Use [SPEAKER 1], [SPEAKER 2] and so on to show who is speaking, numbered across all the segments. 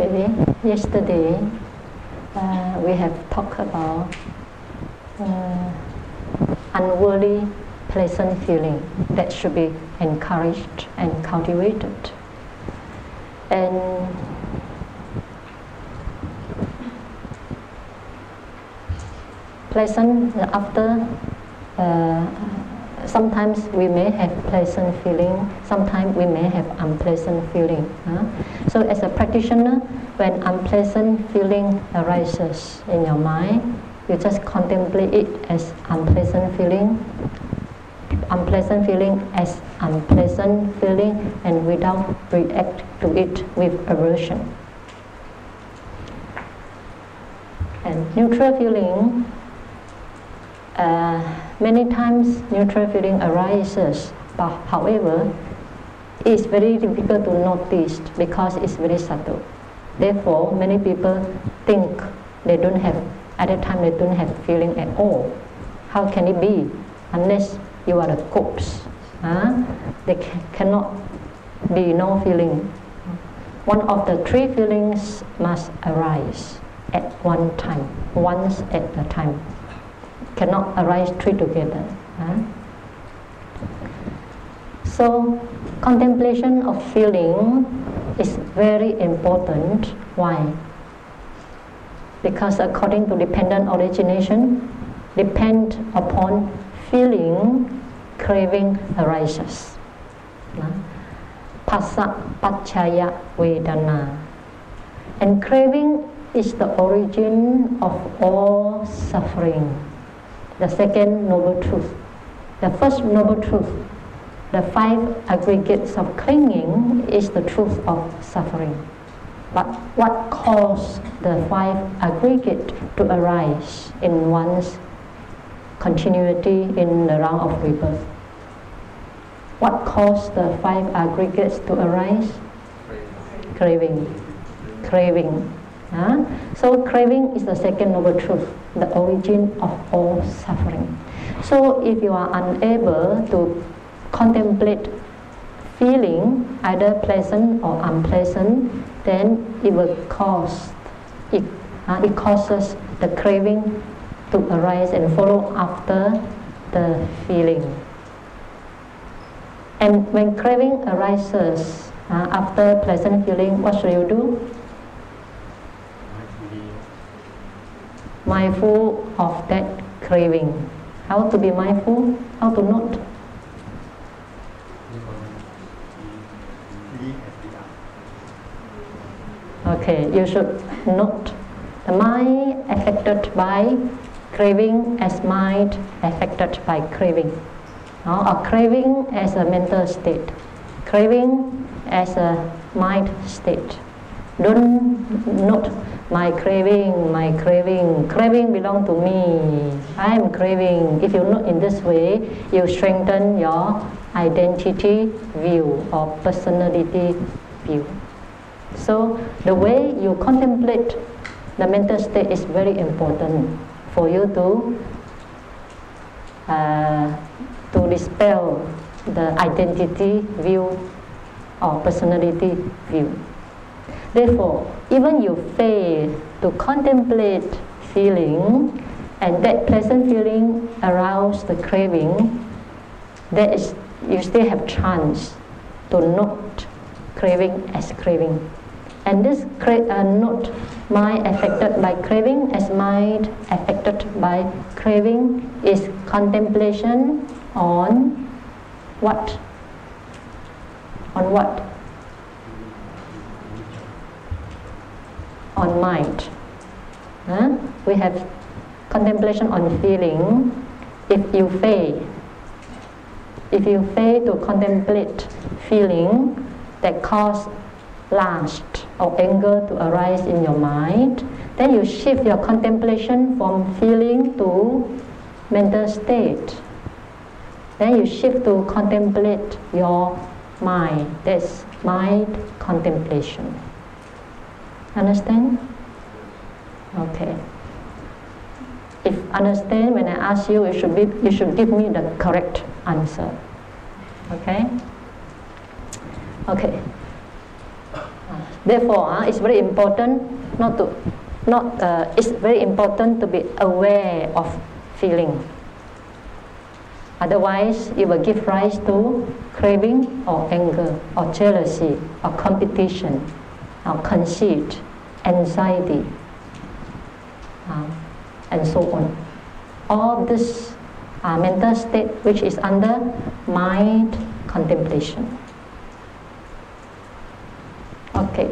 [SPEAKER 1] Okay, yesterday we have talked about unworthy pleasant feeling that should be encouraged and cultivated. And pleasant after sometimes we may have pleasant feeling, sometimes we may have unpleasant feeling. So as a practitioner, when unpleasant feeling arises in your mind, you just contemplate it as unpleasant feeling as unpleasant feeling, and without react to it with aversion. And neutral feeling, many times neutral feeling arises, but however, it's very difficult to notice because it's very subtle. Therefore, many people think they don't have, at that time they don't have feeling at all. How can it be? Unless you are a corpse, there cannot be no feeling. One of the three feelings must arise at one time, once at a time. Cannot arise three together. So contemplation of feeling is very important. Why? Because according to dependent origination, depend upon feeling, craving arises. Phassa paccaya vedana. And craving is the origin of all suffering. The second noble truth. The first noble truth, the five aggregates of clinging, is the truth of suffering. But what caused the five aggregates to arise in one's continuity in the round of rebirth? What caused the five aggregates to arise? Craving. So craving is the second noble truth, the origin of all suffering. So if you are unable to contemplate feeling, either pleasant or unpleasant, then it will cause it causes the craving to arise and follow after the feeling. And when craving arises after pleasant feeling, what should you do? Mindful of that craving. How to be mindful? How to note? Okay, you should note the mind affected by craving as mind affected by craving. Or craving as a mental state. Craving as a mind state. Don't note my craving belong to me, I am craving. If you note in this way, you strengthen your identity view or personality view. So the way you contemplate the mental state is very important for you to dispel the identity view or personality view. Therefore, even you fail to contemplate feeling and that pleasant feeling arouse the craving, you still have chance to note craving as craving. And this note mind affected by craving as mind affected by craving is contemplation on what? On what? On mind. We have contemplation on feeling. If you fail to contemplate feeling that cause lust or anger to arise in your mind, then you shift your contemplation from feeling to mental state. Then you shift to contemplate your mind. That's mind contemplation. Understand? Okay. If understand, when I ask you, you should give me the correct answer. Okay? Okay. Therefore, it's very important it's very important to be aware of feeling. Otherwise, it will give rise to craving or anger or jealousy or competition or conceit, anxiety, and so on. All this are mental state which is under mind contemplation. Okay.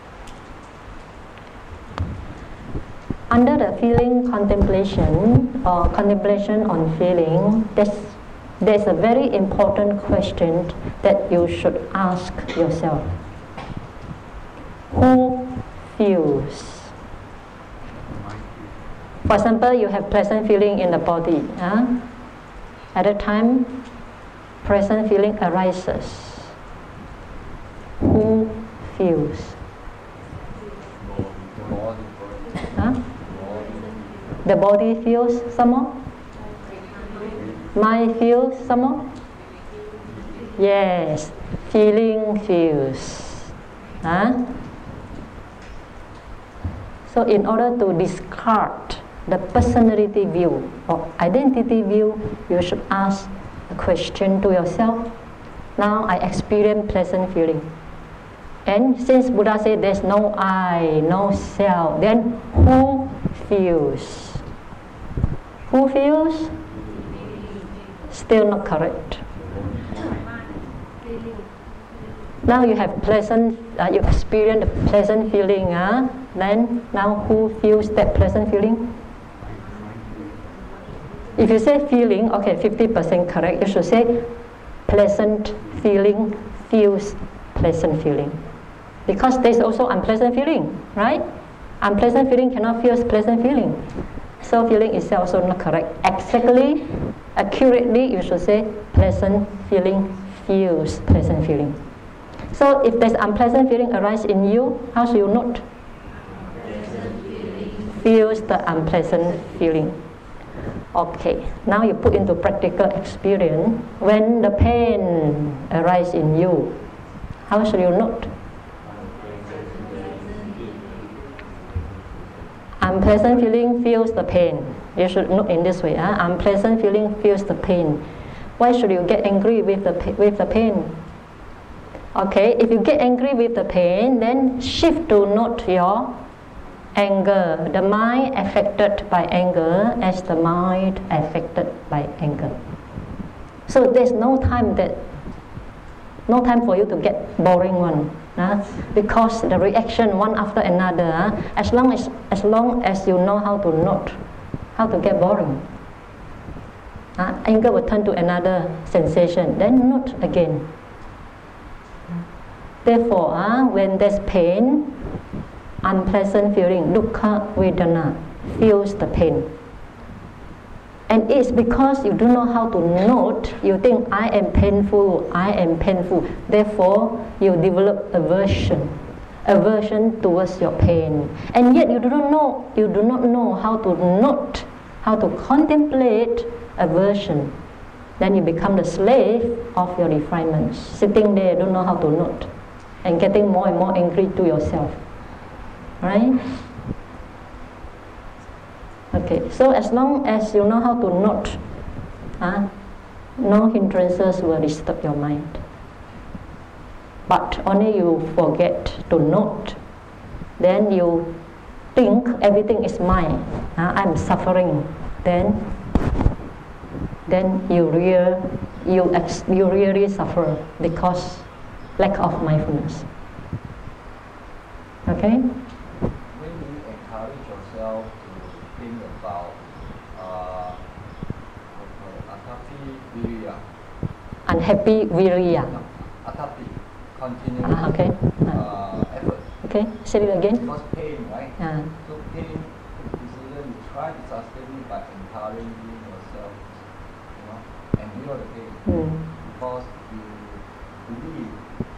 [SPEAKER 1] Under the feeling contemplation or contemplation on feeling, there's a very important question that you should ask yourself. Who feels? For example, you have pleasant feeling in the body. At a time, pleasant feeling arises. Who feels? The body feels some more? Mind feels some more? Yes, feeling feels. So in order to discard the personality view or identity view, you should ask a question to yourself. Now I experience pleasant feeling. And since Buddha said there's no I, no self, then who feels? Who feels? Still not correct. Now you have pleasant, you experience the pleasant feeling. Then now who feels that pleasant feeling? If you say feeling, okay, 50% correct. You should say pleasant feeling feels pleasant feeling. Because there's also unpleasant feeling, right? Unpleasant feeling cannot feel pleasant feeling. So feeling is also not correct. Exactly, accurately, you should say pleasant feeling feels pleasant feeling. So if there's unpleasant feeling arise in you, how should you note? Feels the unpleasant feeling. Okay, now you put into practical experience. When the pain arises in you, how should you note? Unpleasant feeling feels the pain. You should note in this way. Unpleasant feeling feels the pain. Why should you get angry with the pain? Okay, if you get angry with the pain, then shift to note your anger. The mind affected by anger as the mind affected by anger. So there's no time for you to get boring one. Because the reaction one after another, as long as you know how to note, how to get boring, anger will turn to another sensation, then note again. Therefore, when there's pain, unpleasant feeling, dukkha vedana, feels the pain. And it's because you don't know how to note, you think I am painful. Therefore, you develop aversion towards your pain. And yet you do not know how to note, how to contemplate aversion. Then you become the slave of your refinements, sitting there, don't know how to note, and getting more and more angry to yourself. Right? Okay, so as long as you know how to note, no hindrances will disturb your mind. But only you forget to note, then you think everything is mine. I'm suffering. Then you really suffer because lack of mindfulness. Okay?
[SPEAKER 2] When you encourage yourself to think about
[SPEAKER 1] unhappy viriya.
[SPEAKER 2] Atati, continuous
[SPEAKER 1] okay.
[SPEAKER 2] effort.
[SPEAKER 1] Okay, say it again.
[SPEAKER 2] Because pain, right? So pain is either you try to sustain it by encouraging yourself, endure the pain. Because you believe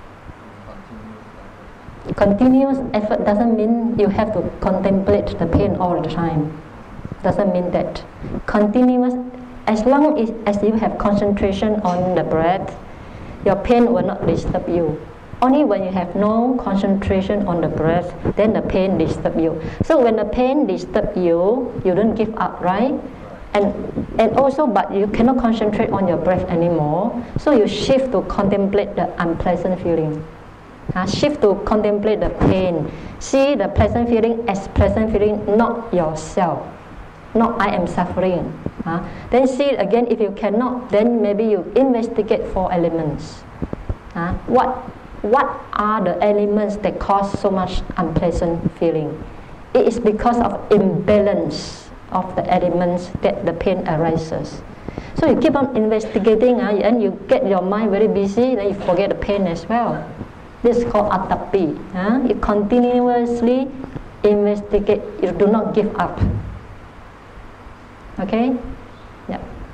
[SPEAKER 2] in
[SPEAKER 1] continuous effort doesn't mean you have to contemplate the pain all the time. Doesn't mean that. Continuous, as long as you have concentration on the breath, your pain will not disturb you. Only when you have no concentration on the breath, then the pain disturbs you. So when the pain disturbs you, you don't give up, right? And also, but you cannot concentrate on your breath anymore. So you shift to contemplate the unpleasant feeling. Shift to contemplate the pain. See the pleasant feeling as pleasant feeling, not yourself. Not I am suffering. Then see it again. If you cannot, then maybe you investigate 4 elements. What are the elements that cause so much unpleasant feeling? It is because of imbalance of the elements that the pain arises. So you keep on investigating, and you get your mind very busy, then you forget the pain as well. This is called atapi. You continuously investigate. You do not give up. Okay? Yeah.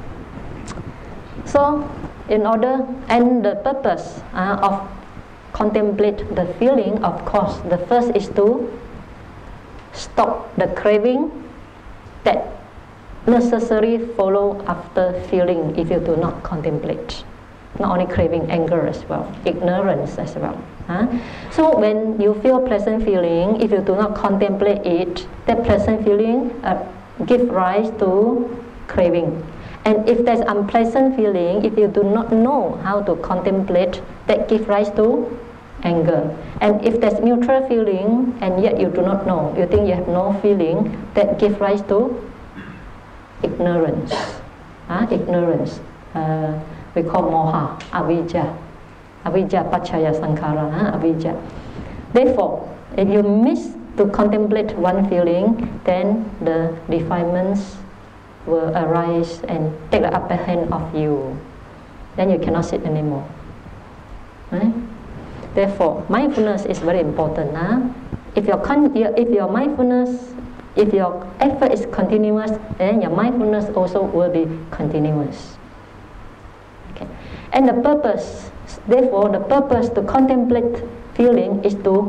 [SPEAKER 1] So, in order, and the purpose of contemplate the feeling, of course, the first is to stop the craving that necessarily follow after feeling if you do not contemplate. Not only craving, anger as well, ignorance as well. So when you feel pleasant feeling, if you do not contemplate it, that pleasant feeling give rise to craving. And if there's unpleasant feeling, if you do not know how to contemplate, that give rise to anger. And if there's neutral feeling and yet you do not know, you think you have no feeling, that give rise to ignorance. Ignorance. We call moha, avijja. Avijja pachaya sankhara, avijja. Therefore, if you miss to contemplate one feeling, then the defilements will arise and take the upper hand of you. Then you cannot sit anymore. Right? Therefore, mindfulness is very important. If your mindfulness, if your effort is continuous, then your mindfulness also will be continuous. Okay. And the purpose, therefore, the purpose to contemplate feeling is to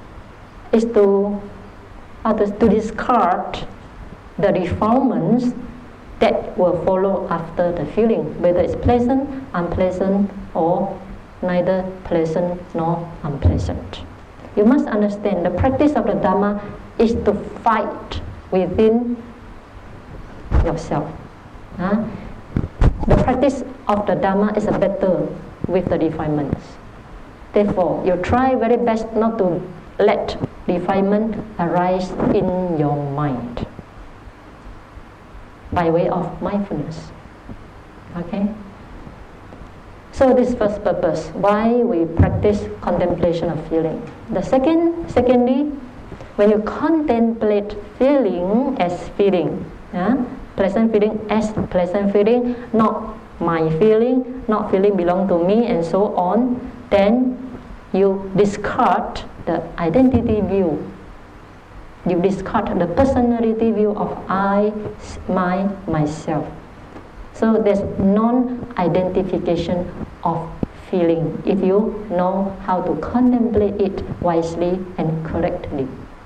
[SPEAKER 1] discard the defilements that will follow after the feeling, whether it's pleasant, unpleasant, or neither pleasant nor unpleasant. You must understand the practice of the Dhamma is to fight within yourself. The practice of the Dhamma is a battle with the defilements. Therefore, you try very best not to let defilement arise in your mind by way of mindfulness. Okay? So this first purpose, why we practice contemplation of feeling. The secondly, when you contemplate feeling as feeling, pleasant feeling as pleasant feeling, not my feeling, not feeling belong to me, and so on, then you discard the identity view. You discard the personality view of I, my, myself. So there's non-identification of feeling if you know how to contemplate it wisely and correctly.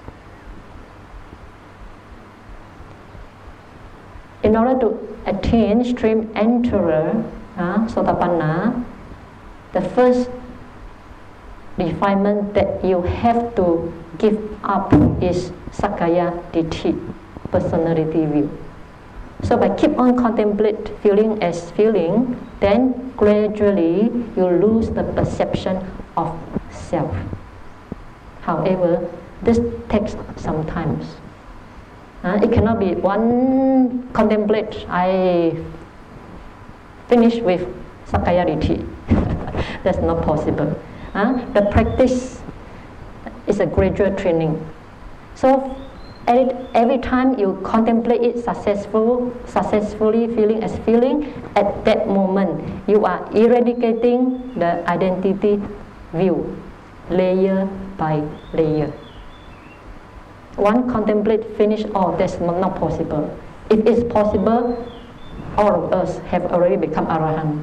[SPEAKER 1] In order to attain stream enterer, Sotapanna, the first defilement that you have to give up is Sakkaya Ditthi, personality view. So by keep on contemplate feeling as feeling, then gradually you lose the perception of self. However, this takes some time. It cannot be one contemplate, I finish with Sakkaya Ditthi. That's not possible. The practice is a gradual training. So every time you contemplate it successfully feeling as feeling, at that moment you are eradicating the identity view, layer by layer. One contemplate finish all, that's not possible. If it's possible, all of us have already become Arahant.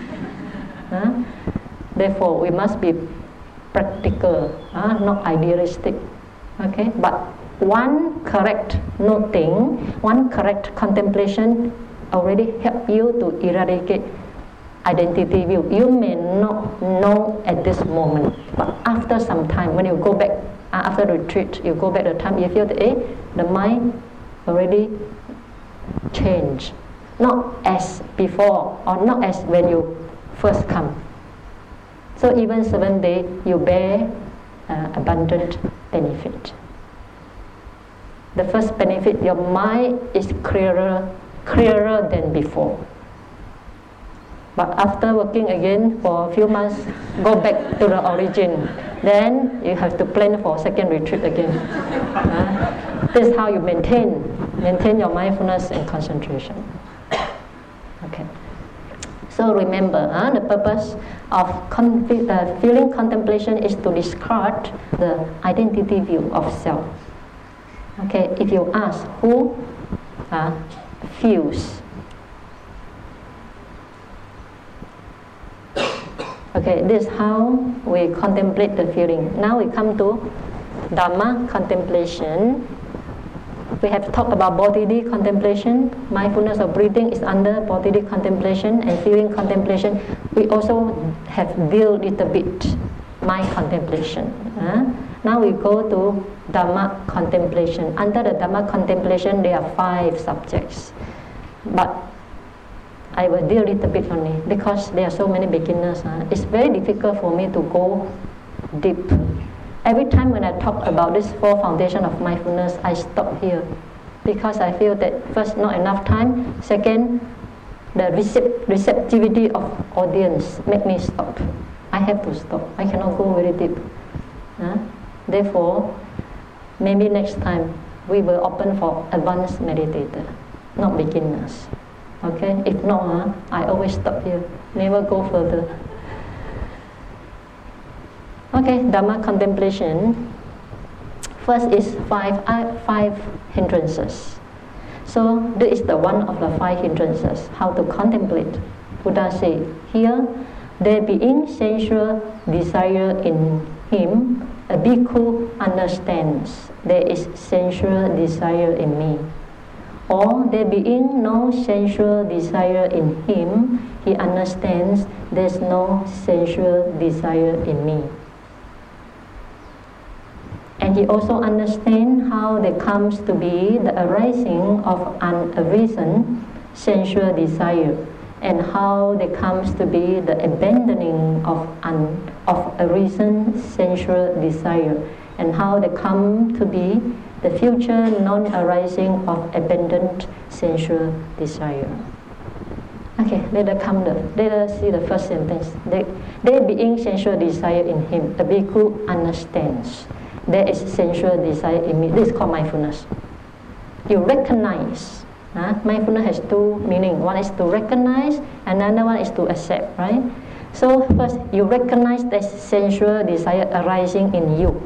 [SPEAKER 1] Therefore, we must be practical, not idealistic. Okay, but one correct noting, one correct contemplation already help you to eradicate identity view. You may not know at this moment, but after some time, when you go back, after the retreat, you go back the time, you feel that the mind already changed. Not as before, or not as when you first come. So even 7 days, you bear abundant benefit. The first benefit, your mind is clearer than before. But after working again for a few months, go back to the origin. Then you have to plan for second retreat again. This is how you maintain your mindfulness and concentration. Okay. So remember, the purpose of feeling contemplation is to discard the identity view of self. Okay, if you ask who feels. Okay, this is how we contemplate the feeling. Now we come to Dhamma contemplation. We have talked about bodily contemplation. Mindfulness of breathing is under bodily contemplation and feeling contemplation. We also have dealt a little bit mind contemplation. Now we go to Dhamma contemplation. Under the Dhamma contemplation, there are 5 subjects. But I will deal a little bit only because there are so many beginners. It's very difficult for me to go deep. Every time when I talk about this 4 foundations of mindfulness, I stop here because I feel that first, not enough time. Second, the receptivity of audience make me stop. I have to stop. I cannot go very deep. Therefore, maybe next time we will open for advanced meditator, not beginners. Okay? If not, I always stop here. Never go further. Okay, Dhamma contemplation. First is five hindrances. So this is the one of the 5 hindrances. How to contemplate? Buddha said, here, there being sensual desire in him, a bhikkhu understands there is sensual desire in me. Or there being no sensual desire in him, he understands there's no sensual desire in me. And he also understands how there comes to be the arising of unarisen sensual desire, and how there comes to be the abandoning of arisen sensual desire, and how there come to be the future non-arising of abandoned sensual desire. Okay, let us see the first sentence. There being sensual desire in him, the bhikkhu understands there is sensual desire in me. This is called mindfulness. You recognize. Mindfulness has 2 meanings. One is to recognize, another one is to accept, right? So first, you recognize the sensual desire arising in you.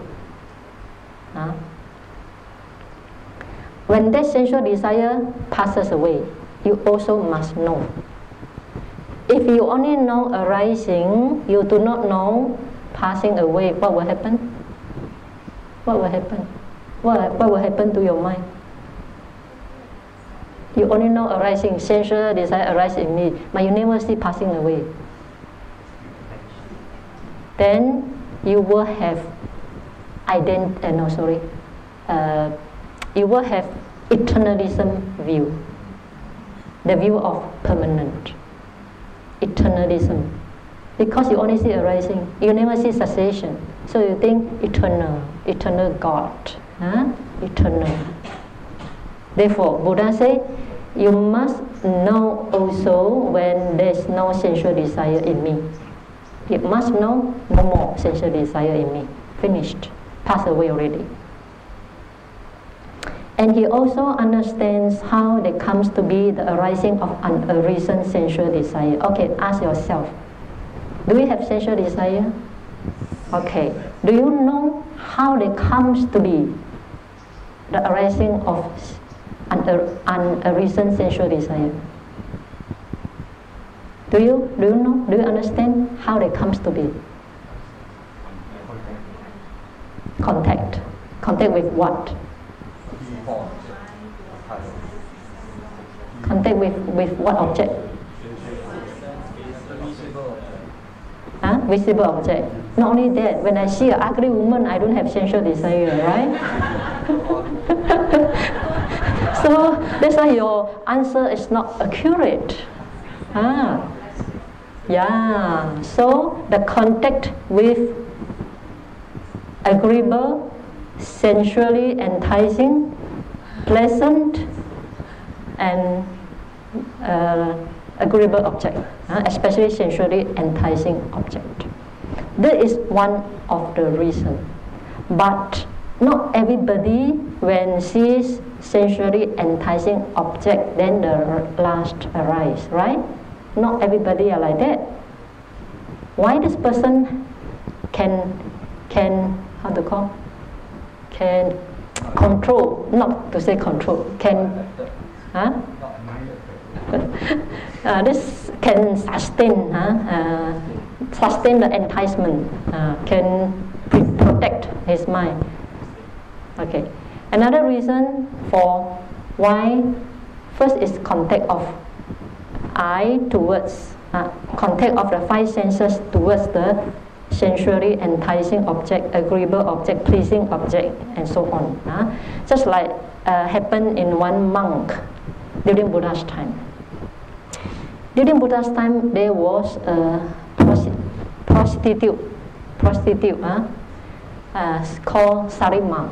[SPEAKER 1] When that sensual desire passes away, you also must know. If you only know arising, you do not know passing away, what will happen? What will happen? What will happen to your mind? You only know arising, sensual desire arises in me, but you never see passing away. Then you will have you will have eternalism view, the view of permanent. Eternalism. Because you only see arising, you never see cessation. So you think eternal God, eternal. Therefore, Buddha said, you must know also when there is no sensual desire in me. You must know no more sensual desire in me. Finished. Passed away already. And he also understands how there comes to be the arising of unarisen sensual desire. Okay, ask yourself, do we have sensual desire? Okay, do you know how there comes to be the arising of unarisen sensual desire? Do you know? Do you understand how there comes to be? Contact. Contact with what? visible object. Not only that, when I see an ugly woman, I don't have sensual desire, right? So that's why your answer is not accurate. Yeah. So the contact with agreeable, sensually enticing, pleasant, and agreeable object, especially sensually enticing object. That is one of the reasons. But not everybody, when sees sensually enticing object, then the lust arise, right? Not everybody are like that. Why this person can how to call? Can control, not to say control, can this can sustain the enticement, can protect his mind. Okay. Another reason for why, first is contact of eye towards contact of the five senses towards the sensually enticing object, agreeable object, pleasing object, and so on. Just like happened in one monk during Buddha's time. During Buddha's time, there was a prostitute called Sirima.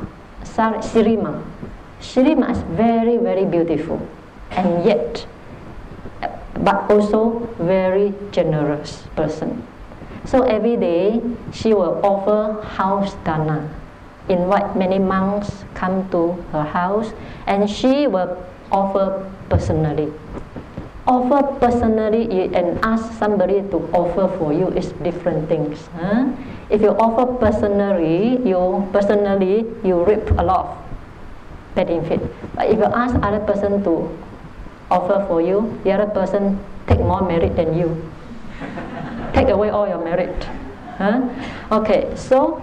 [SPEAKER 1] Sirima is very, very beautiful, and yet, but also very generous person. So every day she will offer house dana, invite many monks come to her house, and she will offer personally. Offer personally and ask somebody to offer for you is different things. If you offer personally, you reap a lot of benefit. But if you ask other person to offer for you, the other person take more merit than you. Take away all your merit. Okay, so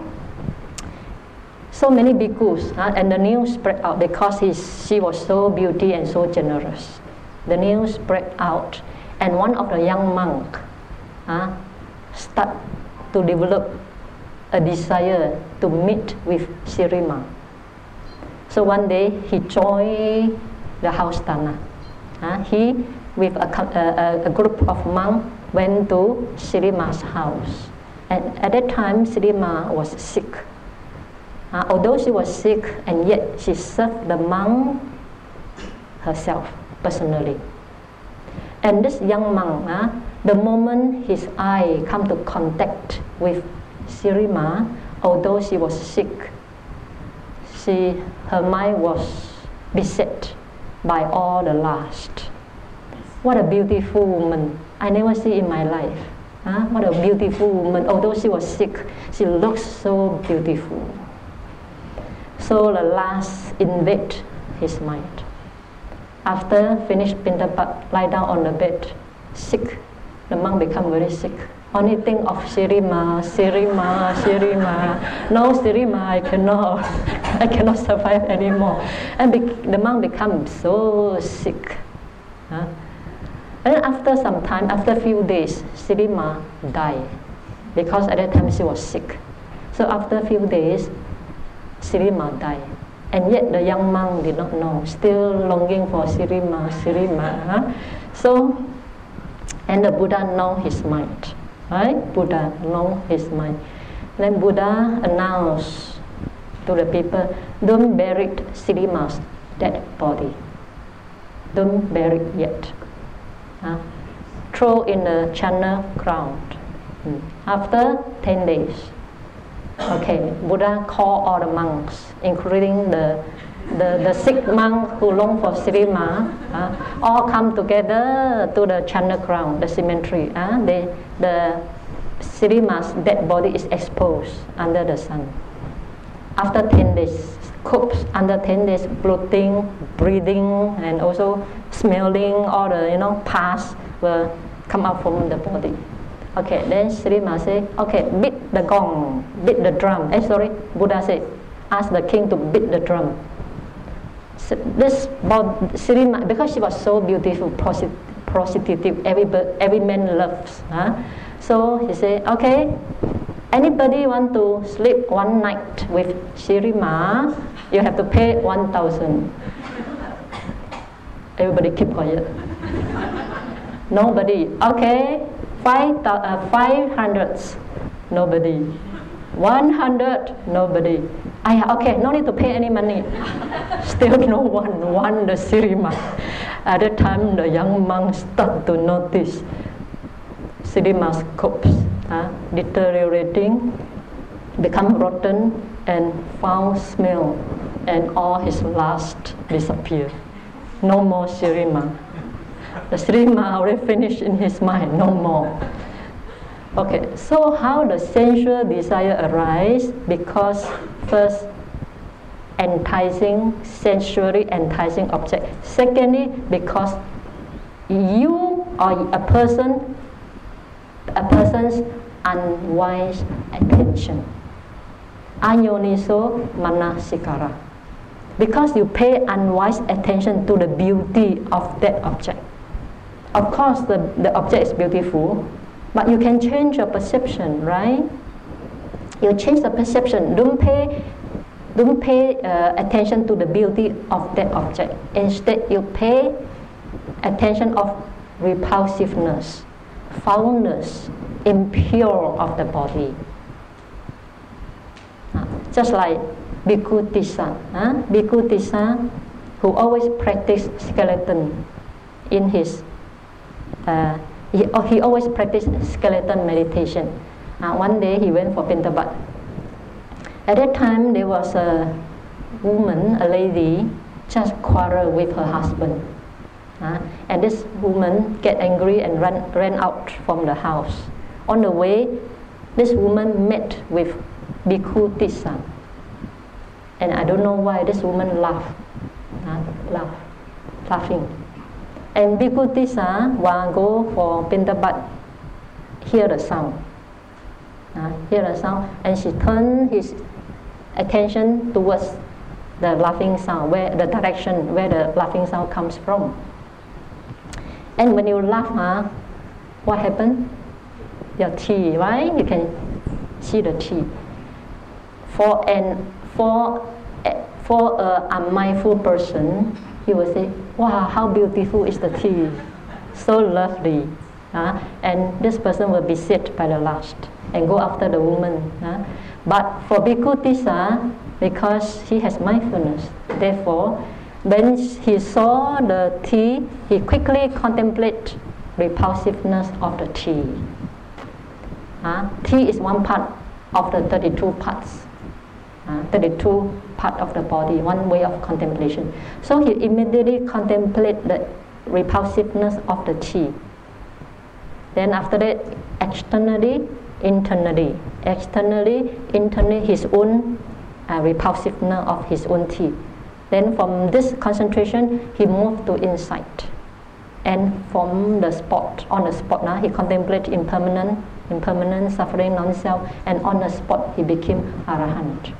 [SPEAKER 1] many bhikkhus, and the news spread out because she was so beauty and so generous. The news spread out, and one of the young monk start to develop a desire to meet with Sirima. So one day he joined the house dana. He with a group of monks went to Sirima's house, and at that time Sirima was sick. Although she was sick, and yet she served the monk herself personally. And this young monk, the moment his eye come to contact with Sirima, although she was sick, her mind was beset by all the lust. What a beautiful woman! I never see in my life. What a beautiful woman! Although she was sick, she looks so beautiful. So the lust invade his mind. After finished Pindapat, lie down on the bed, sick. The monk become very sick. Only think of Sirima. No, Sirima, I cannot survive anymore. And the monk becomes so sick. And after some time, after a few days, Sirima died because at that time she was sick. So after a few days, Sirima died. And yet the young monk did not know, still longing for Sirima. So, and the Buddha know his mind, right? Buddha know his mind. Then Buddha announced to the people, don't bury Sirima's dead body. Don't bury it yet. Throw in the channel ground. After 10 days. Okay, Buddha called all the monks, including the sick monk who long for Sirima, all come together to the channel ground, the cemetery. The Sirima's dead body is exposed under the sun. After 10 days, corpse under 10 days, bloating, breathing, and also smelling, all the pus will come out from the body. Okay, then Sirima said, okay, beat the gong, beat the drum. Buddha said, ask the king to beat the drum. So this Sirima, because she was so beautiful, prostitute, every man loves. So he said, okay, anybody want to sleep one night with Shirima, you have to pay 1,000. Everybody keep quiet. Nobody. Okay, 500. Nobody. 100. Nobody. Okay, no need to pay any money. Still no one won the Shirima. At that time, the young monks start to notice Shirima's corpse deteriorating, become rotten, and foul smell, and all his lust disappear. No more Shirima. The Shirima already finished in his mind, no more. Okay, so how the sensual desire arise? Because first, enticing, sensually enticing object. Secondly, because you or a person's unwise attention. Anyoniso manasikara. Because you pay unwise attention to the beauty of that object. Of course, the object is beautiful, but you can change your perception, right? You change the perception. Don't pay attention to the beauty of that object. Instead, you pay attention of repulsiveness, foulness, impure of the body. Just like Bhikkhu Tissa. Bhikkhu Tissa, who always practiced skeleton in his he always practiced skeleton meditation. One day he went for Pintabat. At that time there was a woman, a lady, just quarrel with her husband. And this woman get angry and ran out from the house. On the way, this woman met with Bhikkhu Tissa. And I don't know why this woman laughing. And Bhikkhu Tissa, while go for Pintabat, hear the sound, and she turned his attention towards the laughing sound, where the direction where the laughing sound comes from. And when you laugh, what happened? Your teeth, right? You can see the teeth. For a unmindful person, he will say, wow, how beautiful is the tea, so lovely. And this person will be beset by the lust and go after the woman. But for Bhikkhu Tissa, because he has mindfulness, therefore, when he saw the tea, he quickly contemplated repulsiveness of the tea. Tea is one part of the 32 parts. 32 part of the body, one way of contemplation. So he immediately contemplated the repulsiveness of the tea. Then after that, externally, internally, his own repulsiveness of his own tea. Then from this concentration, he moved to insight. And from the spot, on the spot now, he contemplated impermanent, suffering, non-self, and on the spot, he became Arahant.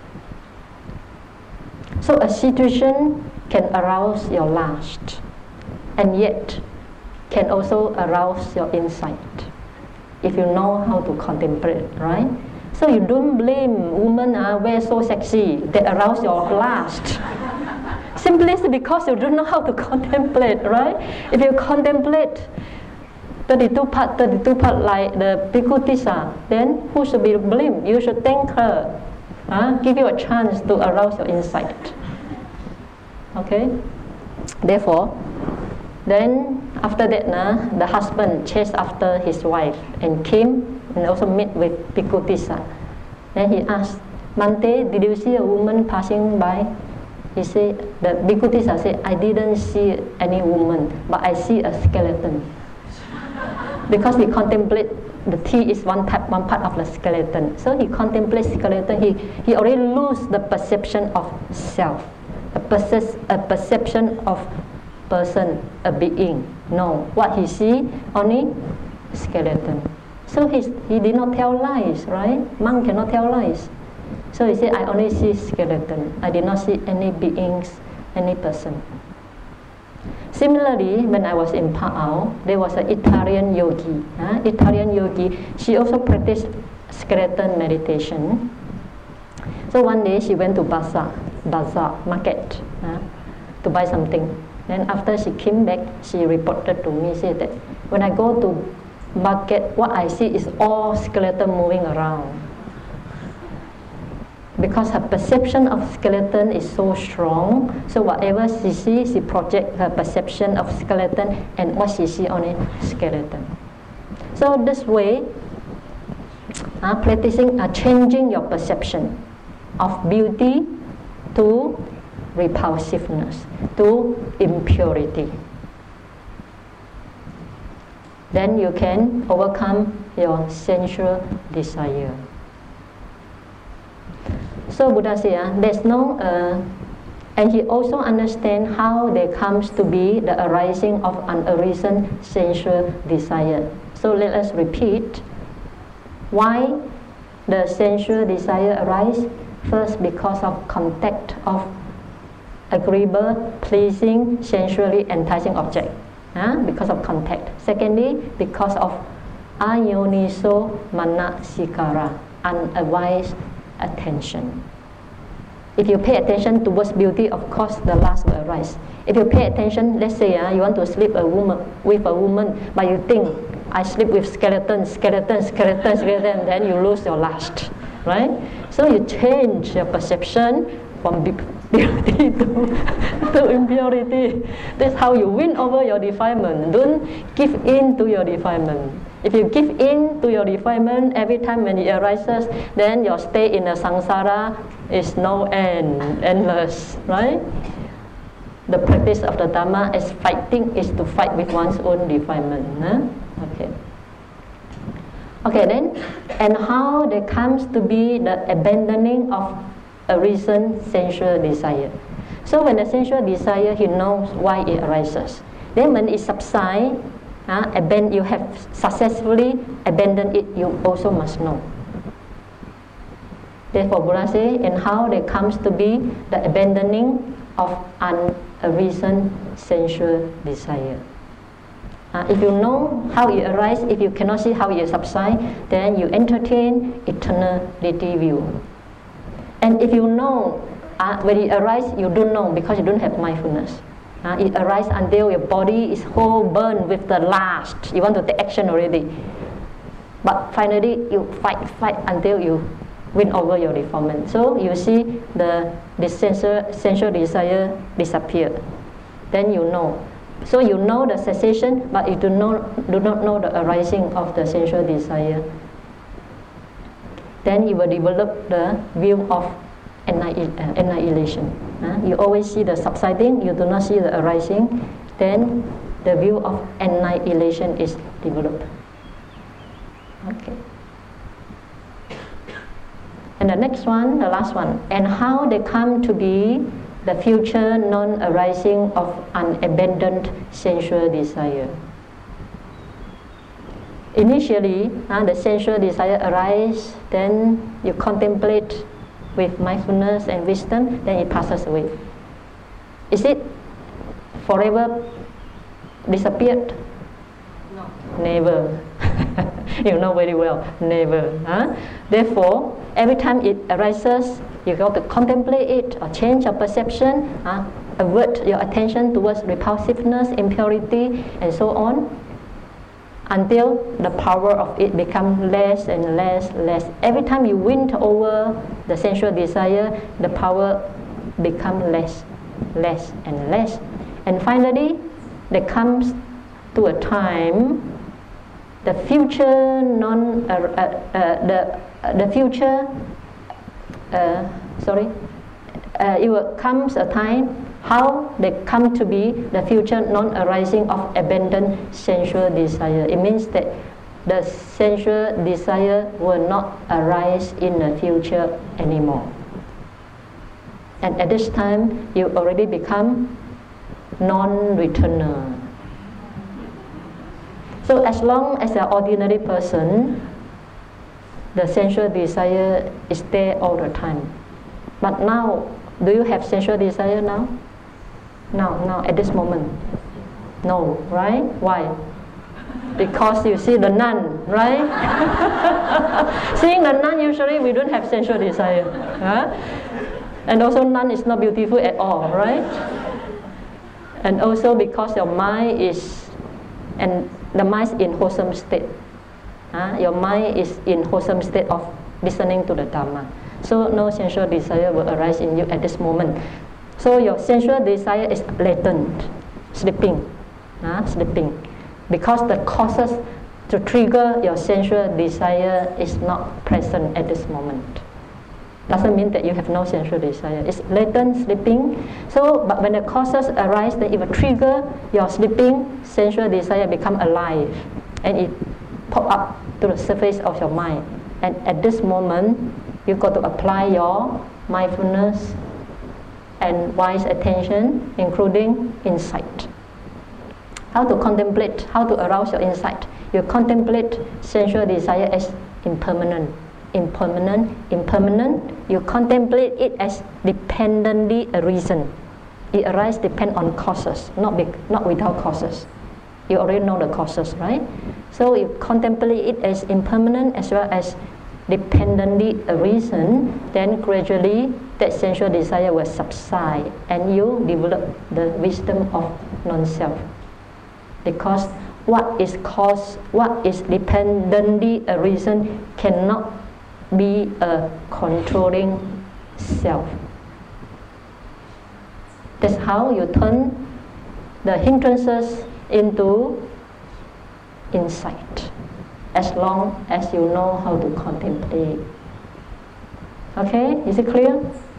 [SPEAKER 1] So a situation can arouse your lust, and yet can also arouse your insight, if you know how to contemplate, right? So you don't blame women wear so sexy that arouse your lust. Simply because you don't know how to contemplate, right? If you contemplate 32 part like the Bhikkhu Tissa, then who should be blamed? You should thank her. Give you a chance to arouse your insight. Okay? Therefore, then after that, the husband chased after his wife and came and also met with Bhikkhu Tissa. Then he asked, Mante, did you see a woman passing by? He said, the Bhikkhu Tissa said, I didn't see any woman, but I see a skeleton. Because he contemplate the tea is one part of the skeleton. So he contemplates skeleton. He already lose the perception of self, a perception of person, a being. No, what he see only skeleton. So he did not tell lies, right? Monk cannot tell lies. So he said, I only see skeleton. I did not see any beings, any person. Similarly, when I was in Pa'au, there was an Italian yogi. Italian yogi, she also practiced skeleton meditation. So one day she went to bazaar market to buy something. Then after she came back, she reported to me, said that when I go to market, what I see is all skeleton moving around. Because her perception of skeleton is so strong, so whatever she sees, she projects her perception of skeleton and what she sees on a skeleton. So this way, practicing, changing your perception of beauty to repulsiveness, to impurity. Then you can overcome your sensual desire. So Buddha said, there's no, and he also understands how there comes to be the arising of unarisen sensual desire. So let us repeat why the sensual desire arises. First, because of contact of agreeable, pleasing, sensually enticing object. Because of contact. Secondly, because of ayoniso manasikara, unadvised attention. If you pay attention towards beauty, of course the lust will arise. If you pay attention, let's say you want to sleep with a woman, but you think, I sleep with skeleton, then you lose your lust, right? So you change your perception from beauty to impurity. That's how you win over your defilement. Don't give in to your defilement. If you give in to your defilement every time when it arises, then your stay in the samsara is no end, endless, right? The practice of the Dhamma is to fight with one's own defilement. Okay, then, and how there comes to be the abandoning of a recent sensual desire. So when the sensual desire, he knows why it arises. Then when it subsides, you have successfully abandoned it, you also must know. Therefore Buddha says, and how there comes to be the abandoning of unarisen sensual desire. If you know how it arises, if you cannot see how it subsides, then you entertain eternality view. And if you know when it arises, you don't know because you don't have mindfulness. It arises until your body is whole burned with the lust. You want to take action already. But finally, you fight until you win over your defilement. So you see the sensual desire disappear. Then you know. So you know the cessation, but you do not know the arising of the sensual desire. Then you will develop the view of annihilation. You always see the subsiding, you do not see the arising. Then the view of annihilation is developed. Okay. And the next one, the last one, and how they come to be the future non-arising of unabandoned sensual desire. Initially, the sensual desire arises, then you contemplate with mindfulness and wisdom, then it passes away. Is it forever disappeared?
[SPEAKER 3] No.
[SPEAKER 1] Never. You know very well, never. Therefore, every time it arises, you got to contemplate it or change your perception, avert your attention towards repulsiveness, impurity, and so on, until the power of it becomes less and less. Every time you win over the sensual desire, the power becomes less and less. And finally, there comes to a time the future it will comes a time how they come to be the future non-arising of abandoned sensual desire. It means that the sensual desire will not arise in the future anymore. And at this time, you already become non-returner. So as long as an ordinary person, the sensual desire is there all the time. But now, do you have sensual desire now? Now, at this moment. No, right? Why? Because you see the nun, right? Seeing the nun, usually we don't have sensual desire. Huh? And also nun is not beautiful at all, right? And also because your mind is, and the mind is in wholesome state. Your mind is in wholesome state of listening to the Dhamma. So no sensual desire will arise in you at this moment. So your sensual desire is latent, sleeping. Sleeping. Because the causes to trigger your sensual desire is not present at this moment. Doesn't mean that you have no sensual desire. It's latent, sleeping. So, but when the causes arise, then it will trigger your sleeping sensual desire become alive, and it pop up to the surface of your mind. And at this moment, you've got to apply your mindfulness and wise attention, including insight. How to contemplate, how to arouse your insight. You contemplate sensual desire as impermanent. Impermanent. You contemplate it as dependently a reason. It arises depend on causes, not without causes. You already know the causes, right? So you contemplate it as impermanent as well as dependently a reason, then gradually that sensual desire will subside and you develop the wisdom of non-self. Because what is cause, what is dependently a reason cannot be a controlling self. That's how you turn the hindrances into insight, as long as you know how to contemplate. Okay, is it clear?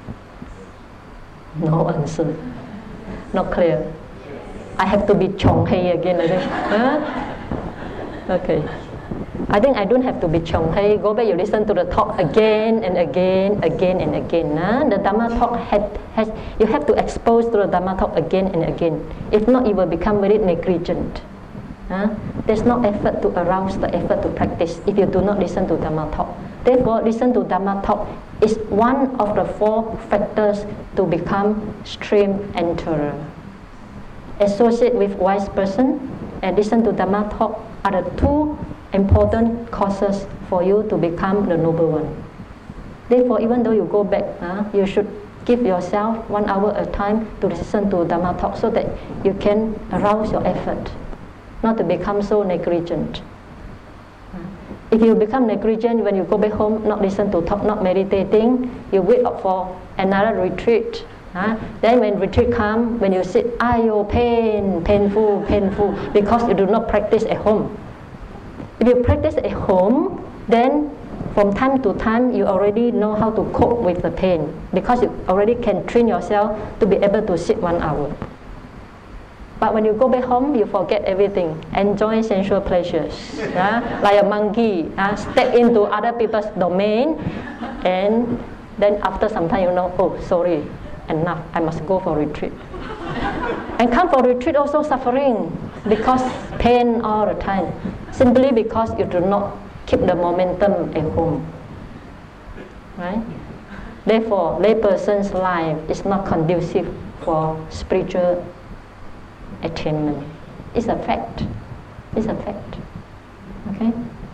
[SPEAKER 1] No answer. Not clear. I have to be Chong Hei again, I think. Huh? Okay. I think I don't have to be Chong Hei. Go back, you listen to the talk again and again. The Dhamma talk you have to expose to the Dhamma talk again and again. If not, it will become very negligent. There's no effort to arouse the effort to practice if you do not listen to Dhamma talk. Therefore, listen to Dhamma talk is one of the 4 factors to become stream enterer. Associate with wise person and listen to Dhamma talk are the 2 important causes for you to become the noble one. Therefore, even though you go back, you should give yourself 1 hour at a time to listen to Dhamma talk so that you can arouse your effort, not to become so negligent. If you become negligent when you go back home, not listen to talk, not meditating, you wait up for another retreat. Then when retreat comes, when you sit, ayo, painful, because you do not practice at home. If you practice at home, then from time to time you already know how to cope with the pain, because you already can train yourself to be able to sit 1 hour. But when you go back home, you forget everything, enjoy sensual pleasures, like a monkey, step into other people's domain, and then after some time you know, oh, sorry, enough, I must go for retreat. And come for retreat also suffering, because pain all the time, simply because you do not keep the momentum at home. Right? Therefore, layperson's life is not conducive for spiritual attainment. It's a fact. It's a fact. Okay?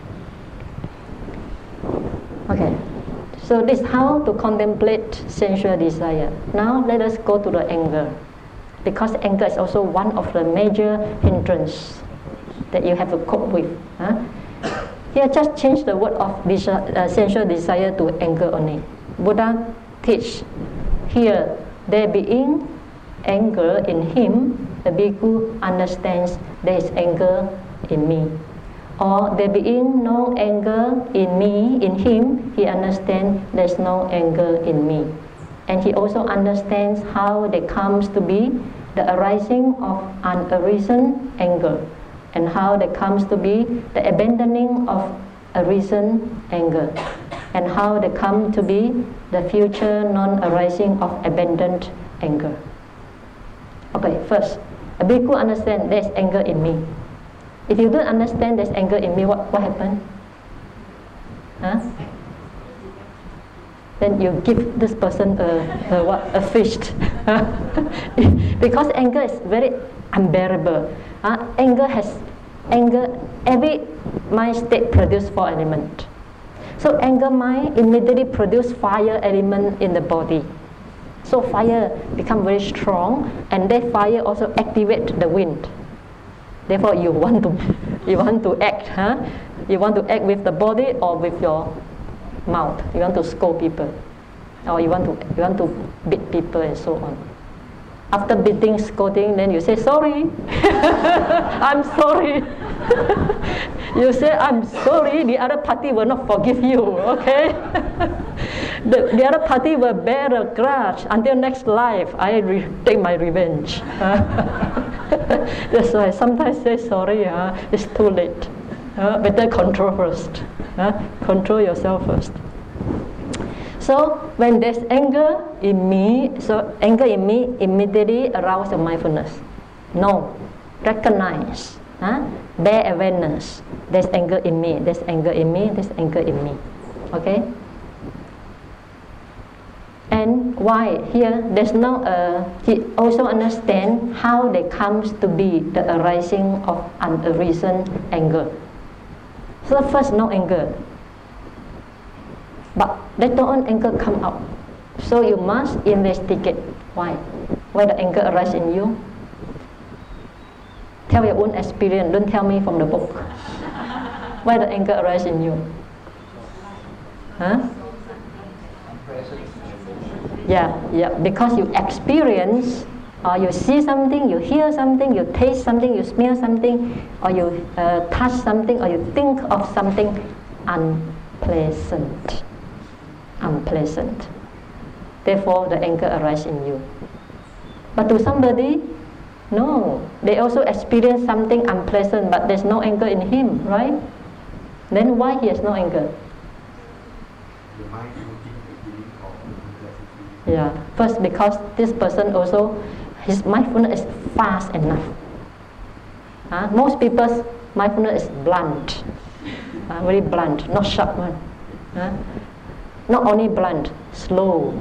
[SPEAKER 1] Okay. So this is how to contemplate sensual desire. Now let us go to the anger. Because anger is also one of the major hindrances that you have to cope with. Here just change the word of sensual desire to anger only. Buddha teach here, there being anger in him, the bhikkhu understands there is anger in me. Or there being no anger in me, in him, he understands there's no anger in me. And he also understands how there comes to be the arising of unarisen anger, and how there comes to be the abandoning of arisen anger, and how there come to be the future non-arising of abandoned anger. Okay, first, a bhikkhu understands there's anger in me. If you don't understand there's anger in me, what happened? Then you give this person a feast. Because anger is very unbearable. Anger, every mind state produce 4 elements. So anger mind immediately produce fire element in the body. So fire become very strong, and that fire also activate the wind. Therefore, you want to act, You want to act with the body or with your mouth. You want to scold people, or you want to beat people and so on. After beating, scolding, then you say sorry. I'm sorry. You say I'm sorry. The other party will not forgive you. Okay. The other party will bear a grudge until next life. I take my revenge. That's why sometimes say sorry. It's too late. Better control first. Control yourself first. So when there's anger in me, so anger in me immediately arouse your mindfulness. No, recognize, bear awareness. There's anger in me. There's anger in me. There's anger in me. Okay. And why here? There's no. He also understand how they comes to be the arising of unreasoned anger. So first, no anger. But later on, anger come out. So you must investigate why the anger arises in you. Tell your own experience. Don't tell me from the book. Why the anger arises in you? Yeah. Because you experience, or you see something, you hear something, you taste something, you smell something, or you touch something, or you think of something unpleasant. Therefore, the anger arises in you. But to somebody, no, they also experience something unpleasant, but there's no anger in him, right? Then why he has no anger? Yeah, first because this person also, his mindfulness is fast enough. Most people's mindfulness is blunt, very blunt, not sharp one. Not only blunt, slow.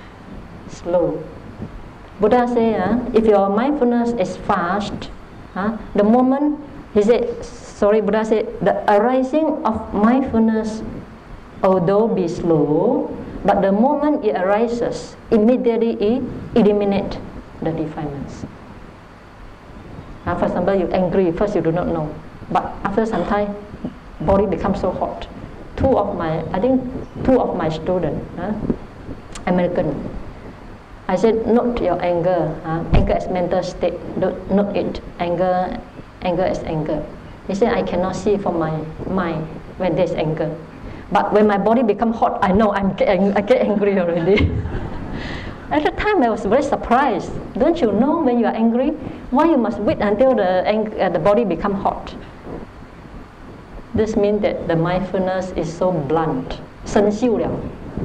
[SPEAKER 1] Buddha say, if your mindfulness is fast, the moment Buddha said, the arising of mindfulness, although be slow, but the moment it arises, immediately it eliminates the defilements. For example, you're angry, first you do not know, but after some time, body becomes so hot. Two of my students, American, I said, note your anger. Anger is mental state. Note it. Anger is anger. He said, I cannot see from my mind when there's anger. But when my body becomes hot, I know I get angry already. At the time, I was very surprised. Don't you know when you are angry, why you must wait until the body becomes hot? This means that the mindfulness is so blunt, 生锈了,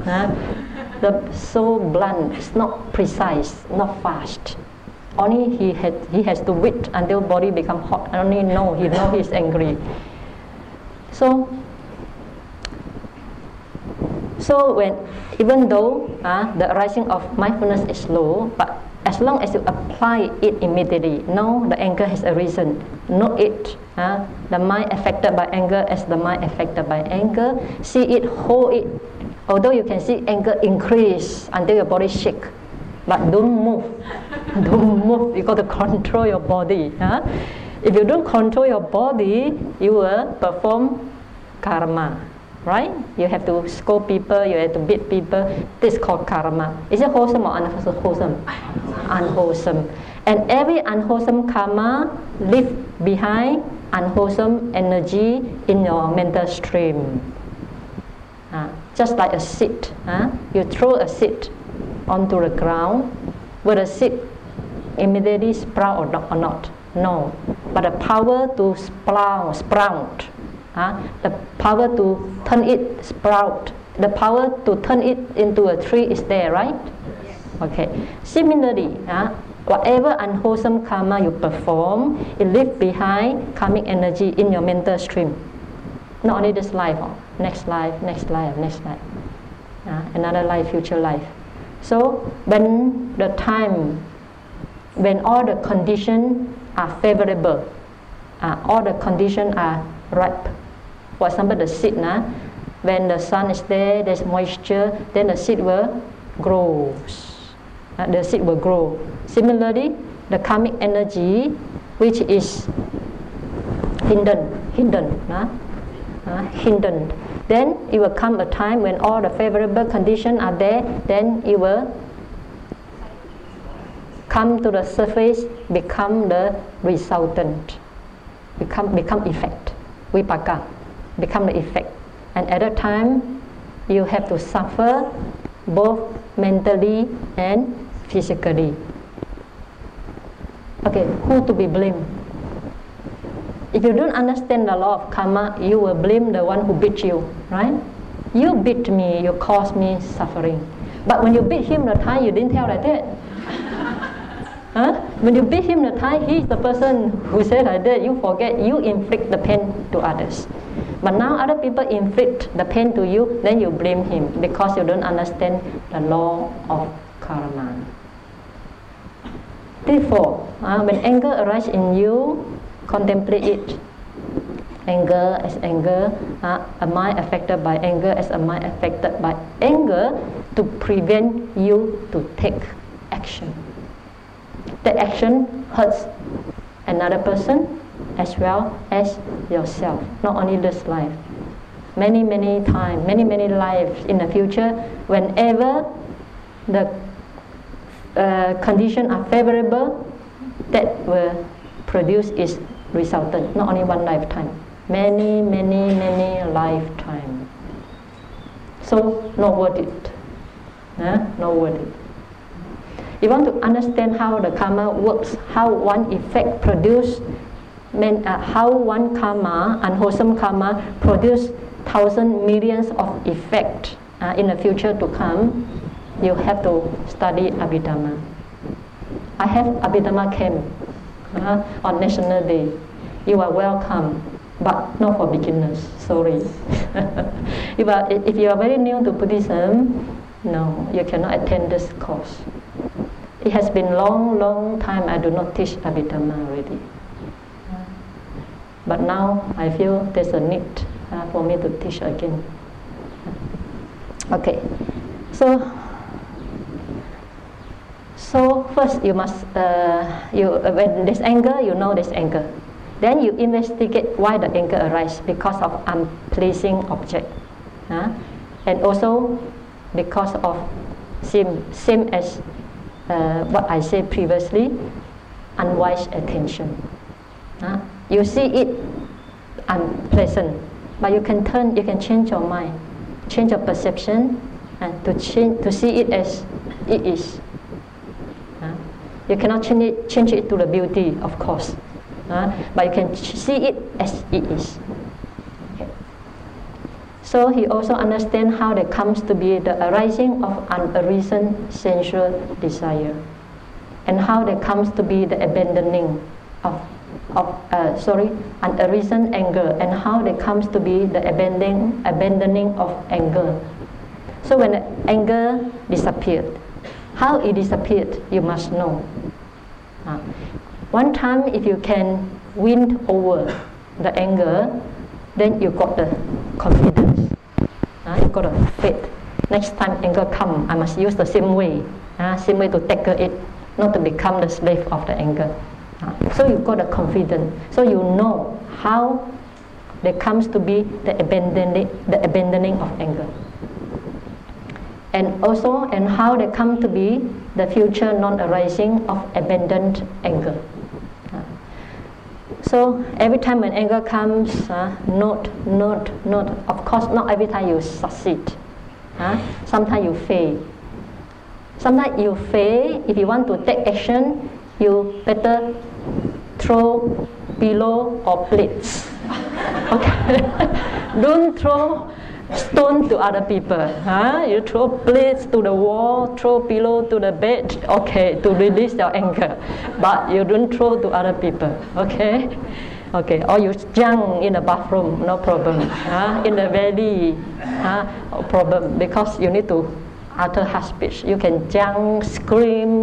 [SPEAKER 1] so blunt, it's not precise, not fast. Only he has to wait until body become hot. I only know he is angry. So even though the arising of mindfulness is slow, but as long as you apply it immediately, know the anger has arisen, know it. The mind affected by anger as the mind affected by anger. See it, hold it. Although you can see anger increase until your body shake, but don't move. Don't move. You got to control your body. If you don't control your body, you will perform karma. Right? You have to scold people, you have to beat people. This is called karma. Is it wholesome or unwholesome? Unwholesome. And every unwholesome karma leaves behind unwholesome energy in your mental stream. Just like a seed. You throw a seed onto the ground. Will the seed immediately sprout or not? No. But the power to sprout, the power to turn it sprout, the power to turn it into a tree is there, right? Yes. Okay. Similarly, whatever unwholesome karma you perform, it leaves behind karmic energy in your mental stream. Not only this life, next life, another life, future life. So when all the conditions are favorable, all the conditions are ripe. For example, the seed, when the sun is there, there's moisture, then the seed will grow. The seed will grow. Similarly, the karmic energy, which is hidden, then it will come a time when all the favorable conditions are there, then it will come to the surface, become the resultant, become effect, vipaka, become the effect. And at that time, you have to suffer both mentally and physically. Okay, who to be blamed? If you don't understand the law of karma, you will blame the one who beat you, right? You beat me, you caused me suffering. But when you beat him the time, you didn't tell like that. When you beat him the time, he is the person who said like that. You forget, you inflict the pain to others. But now other people inflict the pain to you, then you blame him because you don't understand the law of karma. Therefore, when anger arises in you, contemplate it. Anger as anger, a mind affected by anger as a mind affected by anger, to prevent you to take action. That action hurts another person as well as yourself, not only this life. Many times, many lives in the future, whenever the conditions are favorable, that will produce its resultant, not only one lifetime, many lifetimes. So, not worth it. Not worth it. You want to understand how the karma works, how one effect produce, how one karma, unwholesome karma, produce thousands, millions of effect in the future to come. You have to study Abhidhamma. I have Abhidhamma camp on National Day. You are welcome, but not for beginners. Sorry. If you are very new to Buddhism, no, you cannot attend this course. It has been long time I do not teach Abhidhamma already. But now I feel there's a need for me to teach again. Okay, so first you must, when there's anger, you know there's anger. Then you investigate why the anger arises, because of unpleasing object. And also because of same as what I said previously, unwise attention. You see it unpleasant, but you can change your mind, change your perception, and to see it as it is. You cannot change it to the beauty, of course, but you can see it as it is. Okay. So he also understands how there comes to be the arising of unreasoned sensual desire, and how there comes to be the abandoning of unreasoned anger, and how there comes to be the abandoning of anger. So when the anger disappeared, how it disappeared, you must know. One time, if you can win over the anger, then you got the confidence. You got the faith. Next time anger comes, I must use the same way to tackle it, not to become the slave of the anger. So you got the confidence. So you know how there comes to be the abandoning of anger. And how they come to be the future non-arising of abandoned anger. So every time when anger comes, note. Of course, not every time you succeed. Sometimes you fail. Sometimes you fail. If you want to take action, you better throw pillow or plates. Okay, don't throw stone to other people. You throw plates to the wall, throw pillow to the bed, okay, to release your anger. But you don't throw to other people, okay? Okay, or you jump in the bathroom, no problem. In the valley, no problem, because you need to utter harsh speech. You can jump, scream,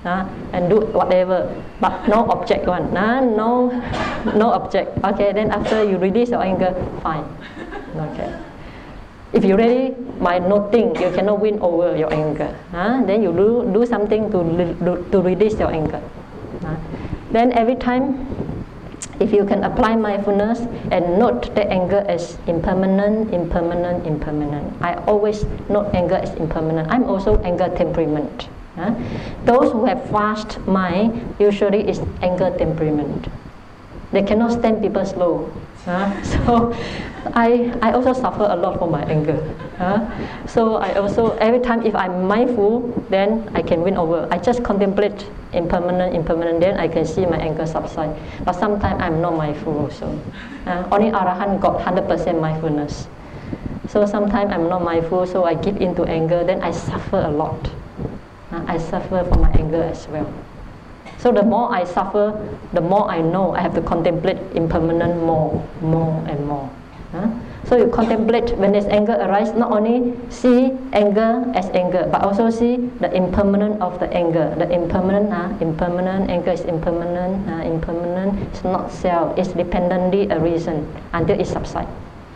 [SPEAKER 1] and do whatever, but no object one, no object. Okay, then after you release your anger, fine. Okay. If you really by noting, you cannot win over your anger. Then you do something to release your anger. Then every time, if you can apply mindfulness and note the anger as impermanent. I always note anger as impermanent. I'm also anger temperament. Those who have fast mind usually is anger temperament. They cannot stand people slow. So I also suffer a lot from my anger. So I also, every time if I'm mindful, then I can win over. I just contemplate impermanent, then I can see my anger subside. But sometimes I'm not mindful also. Only Arahant got 100% mindfulness. So sometimes I'm not mindful, so I give in to anger, then I suffer a lot. I suffer from my anger as well. So the more I suffer, the more I know I have to contemplate impermanent more and more. So you contemplate when there's anger arise, not only see anger as anger, but also see the impermanent of the anger. The impermanent, anger is impermanent, it's not self, it's dependently a reason until it subsides.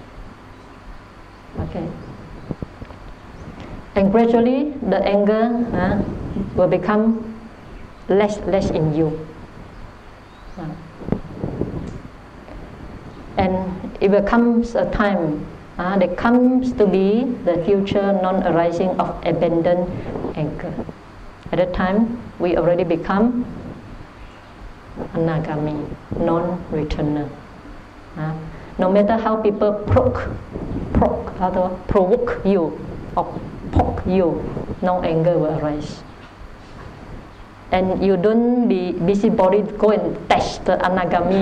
[SPEAKER 1] Okay. And gradually the anger will become less in you. And it will comes a time that comes to be the future non-arising of abandoned anger. At that time, we already become anagami, non-returner. No matter how people provoke you or poke you, no anger will arise. And you don't be busybody, go and test the anagami.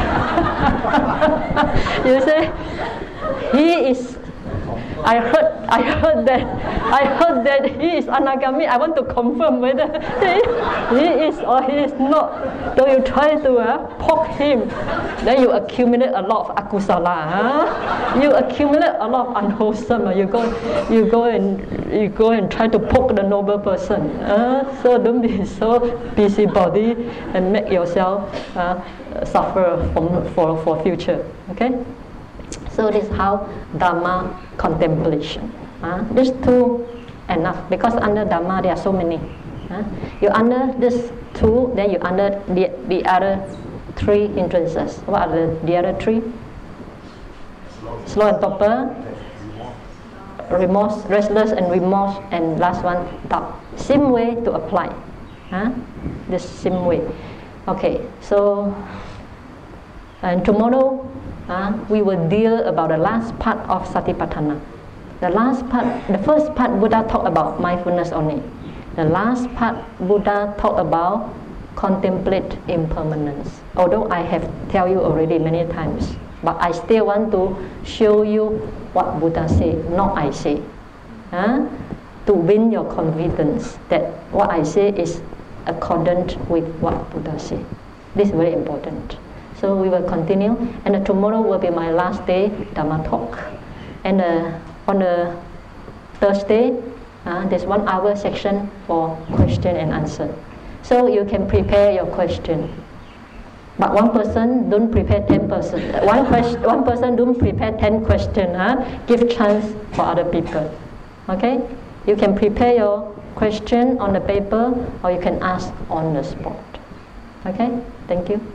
[SPEAKER 1] You say, he is. I heard that he is anagami. I want to confirm whether he is or he is not. So you try to poke him. Then you accumulate a lot of akusala. You accumulate a lot of unwholesome. You go and try to poke the noble person. So don't be so busybody and make yourself suffer for future. Okay. So this is how Dhamma contemplation. These two enough, because under Dhamma there are so many. You under this two, then you under the other three entrances. What are the other three? Slow and torpor, remorse, restless and remorse, and last one, doubt. Same way to apply. This same way. Okay, so and tomorrow we will deal about the last part of Satipatthana. The first part Buddha talked about mindfulness only. The last part Buddha talked about contemplate impermanence. Although I have tell you already many times, but I still want to show you what Buddha said, not I say. To win your confidence that what I say is accordant with what Buddha said. This is very important. So we will continue, and tomorrow will be my last day Dhamma talk. And on the Thursday, there's 1 hour section for question and answer. So you can prepare your question. But one person don't prepare 10 person. One person don't prepare 10 questions. Give chance for other people. Okay? You can prepare your question on the paper, or you can ask on the spot. Okay? Thank you.